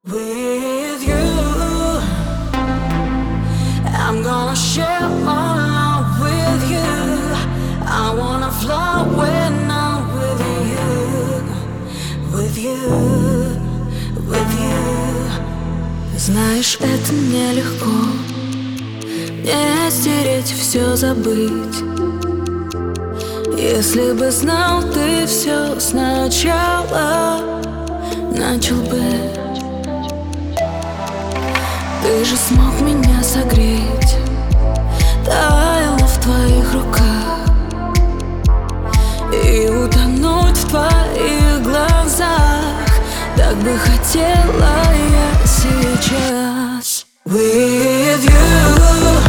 With you, I'm gonna share my love with you. I wanna fly when I'm with you, with you, with you. Знаешь, это нелегко, не стереть, все забыть. Если бы знал ты все сначала, начал бы. Ты же смог меня согреть, таяла в твоих руках, и утонуть в твоих глазах. Так бы хотела я сейчас. With you,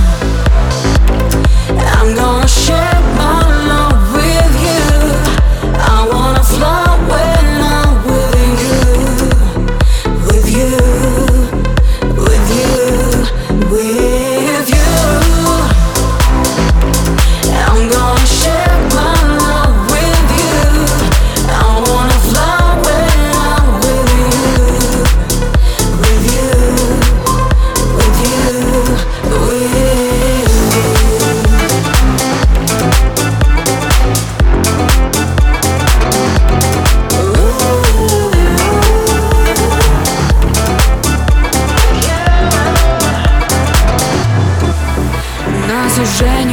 I'm gonna share my love with you. I wanna fly when I'm with you, with you, with you, with you. I'm gonna share my love with you. I wanna fly when I'm with you, with you, with you, with you. Нас уже не